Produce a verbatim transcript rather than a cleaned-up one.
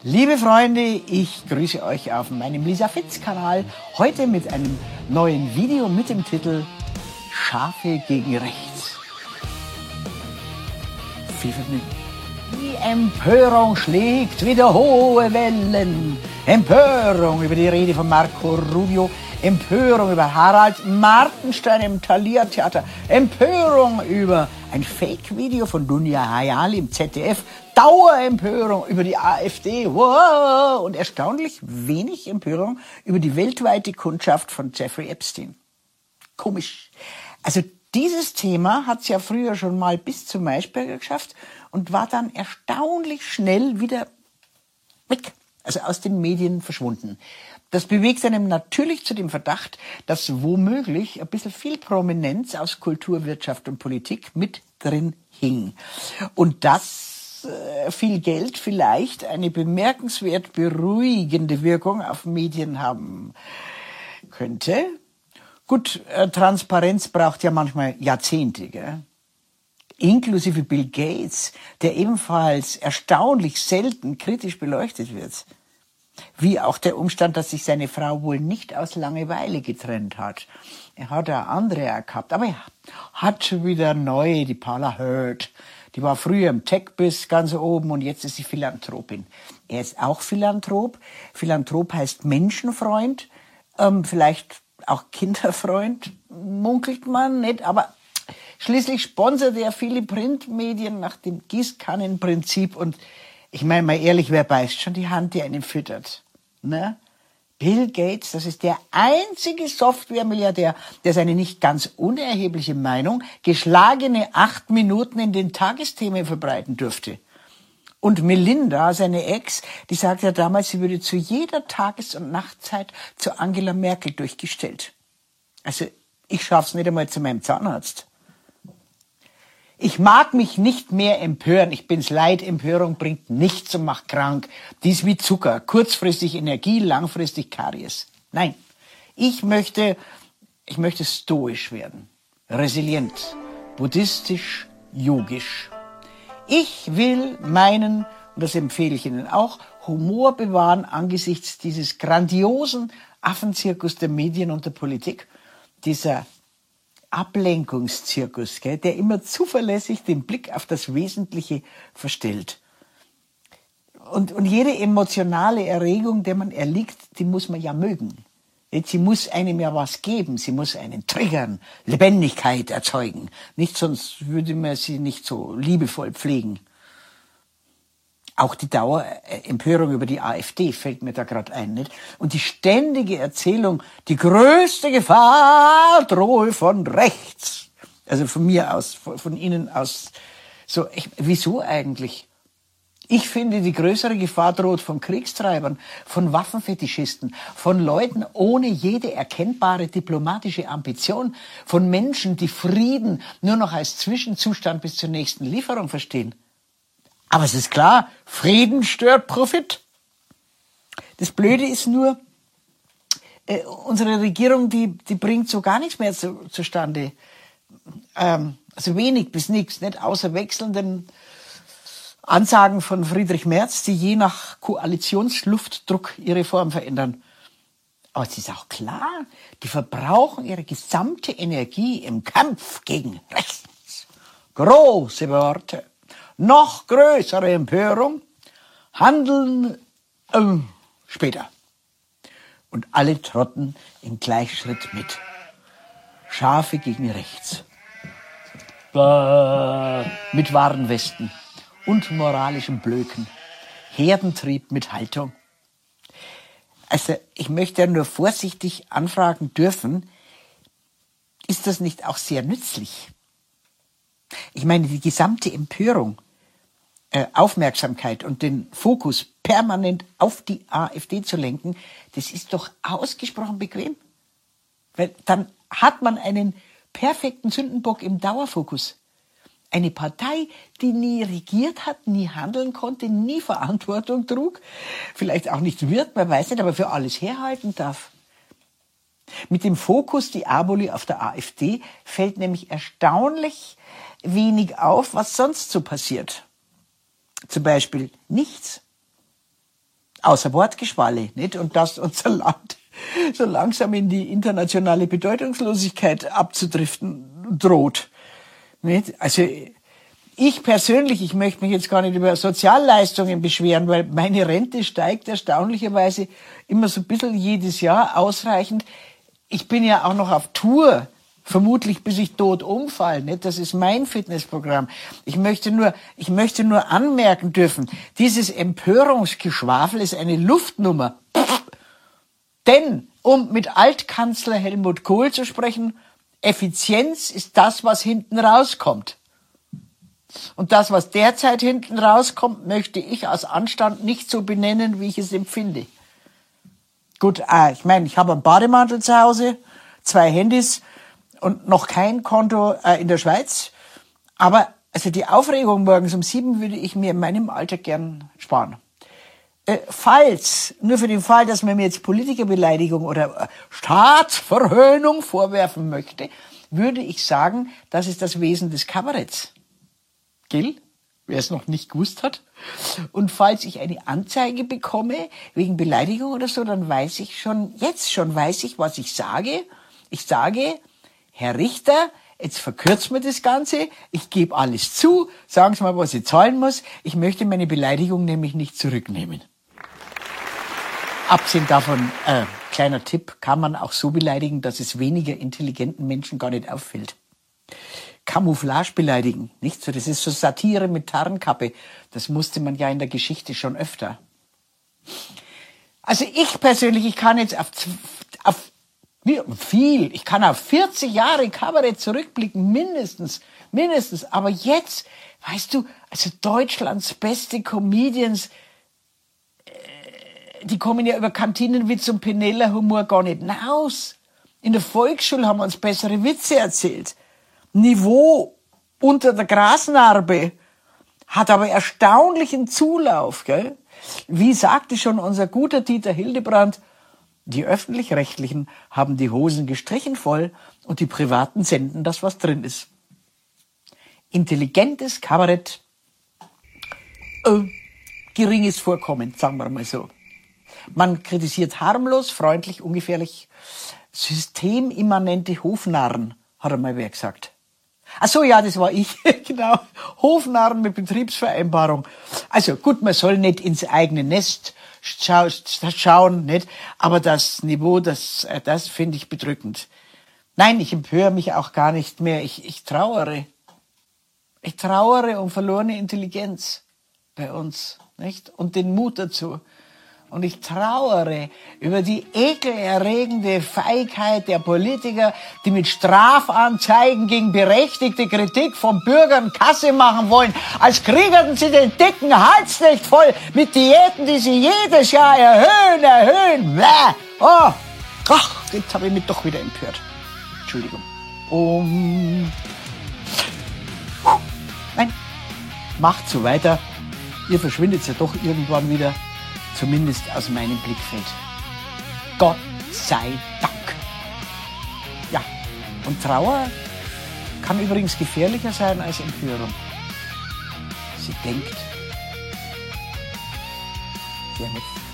Liebe Freunde, ich grüße euch auf meinem Lisa Fitz Kanal. Heute mit einem neuen Video mit dem Titel Schafe gegen Rechts. Viel Vergnügen. Die Empörung schlägt wieder hohe Wellen. Empörung über die Rede von Marco Rubio. Empörung über Harald Martenstein im Thalia Theater. Empörung über ein Fake-Video von Dunja Hayali im Z D F. Dauerempörung über die AfD. Wow. Und erstaunlich wenig Empörung über die weltweite Kundschaft von Jeffrey Epstein. Komisch. Also dieses Thema hat es ja früher schon mal bis zu Maischberger geschafft und war dann erstaunlich schnell wieder weg, also aus den Medien verschwunden. Das bewegt einem natürlich zu dem Verdacht, dass womöglich ein bisschen viel Prominenz aus Kultur, Wirtschaft und Politik mit drin hing. Und dass äh, viel Geld vielleicht eine bemerkenswert beruhigende Wirkung auf Medien haben könnte. Gut, äh, Transparenz braucht ja manchmal Jahrzehnte, gell? Inklusive Bill Gates, der ebenfalls erstaunlich selten kritisch beleuchtet wird. Wie auch der Umstand, dass sich seine Frau wohl nicht aus Langeweile getrennt hat. Er hat ja andere gehabt, aber er hat schon wieder neue, die Paula Hurt. Die war früher im Tech-Biz ganz oben und jetzt ist sie Philanthropin. Er ist auch Philanthrop. Philanthrop heißt Menschenfreund, ähm, vielleicht auch Kinderfreund, munkelt man nicht, aber schließlich sponsert er viele Printmedien nach dem Gießkannenprinzip und ich meine mal ehrlich, wer beißt schon die Hand, die einen füttert? Ne? Bill Gates, das ist der einzige Software-Milliardär, der seine nicht ganz unerhebliche Meinung geschlagene acht Minuten in den Tagesthemen verbreiten dürfte. Und Melinda, seine Ex, die sagt ja damals, sie würde zu jeder Tages- und Nachtzeit zu Angela Merkel durchgestellt. Also ich schaff's nicht einmal zu meinem Zahnarzt. Ich mag mich nicht mehr empören. Ich bin's leid. Empörung bringt nichts und macht krank. Die ist wie Zucker. Kurzfristig Energie, langfristig Karies. Nein. Ich möchte, ich möchte stoisch werden. Resilient. Buddhistisch, yogisch. Ich will meinen, und das empfehle ich Ihnen auch, Humor bewahren angesichts dieses grandiosen Affenzirkus der Medien und der Politik. Dieser Ablenkungszirkus, gell, der immer zuverlässig den Blick auf das Wesentliche verstellt. Und, und jede emotionale Erregung, der man erliegt, die muss man ja mögen. Sie muss einem ja was geben, sie muss einen triggern, Lebendigkeit erzeugen. Nicht, sonst würde man sie nicht so liebevoll pflegen. Auch die Dauerempörung über die AfD fällt mir da gerade ein, nicht? Und die ständige Erzählung, die größte Gefahr drohe von rechts. Also von mir aus, von, von Ihnen aus. So, ich, wieso eigentlich? Ich finde, die größere Gefahr droht von Kriegstreibern, von Waffenfetischisten, von Leuten ohne jede erkennbare diplomatische Ambition, von Menschen, die Frieden nur noch als Zwischenzustand bis zur nächsten Lieferung verstehen. Aber es ist klar, Frieden stört Profit. Das Blöde ist nur, äh, unsere Regierung, die, die bringt so gar nichts mehr zu, zustande. Ähm, also wenig bis nichts, nicht außer wechselnden Ansagen von Friedrich Merz, die je nach Koalitionsluftdruck ihre Form verändern. Aber es ist auch klar, die verbrauchen ihre gesamte Energie im Kampf gegen rechts. Große Worte. Noch größere Empörung, handeln ähm, später. Und alle trotten im Gleichschritt mit. Schafe gegen rechts. Bäh. Mit Warnwesten und moralischem Blöken. Herdentrieb mit Haltung. Also ich möchte ja nur vorsichtig anfragen dürfen, ist das nicht auch sehr nützlich? Ich meine, die gesamte Empörung, äh, Aufmerksamkeit und den Fokus permanent auf die AfD zu lenken, das ist doch ausgesprochen bequem. Weil dann hat man einen perfekten Sündenbock im Dauerfokus. Eine Partei, die nie regiert hat, nie handeln konnte, nie Verantwortung trug, vielleicht auch nicht wird, man weiß nicht, aber für alles herhalten darf. Mit dem Fokus die Aboli auf der AfD fällt nämlich erstaunlich wenig auf, was sonst so passiert. Zum Beispiel nichts. außer Wortgeschwalle, nicht? Und dass unser Land so langsam in die internationale Bedeutungslosigkeit abzudriften droht, nicht? Also ich persönlich, ich möchte mich jetzt gar nicht über Sozialleistungen beschweren, weil meine Rente steigt erstaunlicherweise immer so ein bisschen jedes Jahr ausreichend. Ich bin ja auch noch auf Tour, vermutlich bis ich tot umfalle, nicht? Das ist mein Fitnessprogramm. Ich möchte nur, ich möchte nur anmerken dürfen, dieses Empörungsgeschwafel ist eine Luftnummer. Denn, um mit Altkanzler Helmut Kohl zu sprechen, Effizienz ist das, was hinten rauskommt. Und das, was derzeit hinten rauskommt, möchte ich aus Anstand nicht so benennen, wie ich es empfinde. Gut, äh, ich meine, ich habe einen Bademantel zu Hause, zwei Handys und noch kein Konto äh, in der Schweiz. Aber also die Aufregung morgens um sieben würde ich mir in meinem Alter gern sparen. Äh, falls, nur für den Fall, dass man mir jetzt Politikerbeleidigung oder äh, Staatsverhöhnung vorwerfen möchte, würde ich sagen, das ist das Wesen des Kabaretts. Gell? Wer es noch nicht gewusst hat. Und falls ich eine Anzeige bekomme, wegen Beleidigung oder so, dann weiß ich schon, jetzt schon weiß ich, was ich sage. Ich sage, Herr Richter, jetzt verkürzen wir das Ganze, ich gebe alles zu, sagen Sie mal, was ich zahlen muss. Ich möchte meine Beleidigung nämlich nicht zurücknehmen. Abgesehen davon, äh, kleiner Tipp, kann man auch so beleidigen, dass es weniger intelligenten Menschen gar nicht auffällt. Camouflage beleidigen, nicht so? Das ist so Satire mit Tarnkappe. Das musste man ja in der Geschichte schon öfter. Also ich persönlich, ich kann jetzt auf, auf viel, ich kann auf vierzig Jahre Kabarett zurückblicken, mindestens, mindestens. Aber jetzt, weißt du, also Deutschlands beste Comedians, äh, die kommen ja über Kantinenwitz und Penella-Humor gar nicht raus. In der Volksschule haben wir uns bessere Witze erzählt. Niveau unter der Grasnarbe, hat aber erstaunlichen Zulauf. Gell? Wie sagte schon unser guter Dieter Hildebrand, die Öffentlich-Rechtlichen haben die Hosen gestrichen voll und die Privaten senden das, was drin ist. Intelligentes Kabarett, äh, geringes Vorkommen, sagen wir mal so. Man kritisiert harmlos, freundlich, ungefährlich, systemimmanente Hofnarren, hat einmal wer gesagt. Ach so, ja, das war ich, genau. Hofnarren mit Betriebsvereinbarung. Also gut, man soll nicht ins eigene Nest schau, schauen, nicht? Aber das Niveau, das, das finde ich bedrückend. Nein, ich empöre mich auch gar nicht mehr. Ich, ich trauere. Ich trauere um verlorene Intelligenz bei uns, nicht? Und den Mut dazu. Und ich trauere über die ekelerregende Feigheit der Politiker, die mit Strafanzeigen gegen berechtigte Kritik von Bürgern Kasse machen wollen, als kriegerten sie den dicken Hals nicht voll mit Diäten, die sie jedes Jahr erhöhen, erhöhen. Bäh. Oh, ach, jetzt habe ich mich doch wieder empört. Entschuldigung. Um. Nein, macht so weiter. Ihr verschwindet ja doch irgendwann wieder. Zumindest aus meinem Blickfeld. Gott sei Dank. Ja, und Trauer kann übrigens gefährlicher sein als Empörung. Sie denkt. Sehr nett.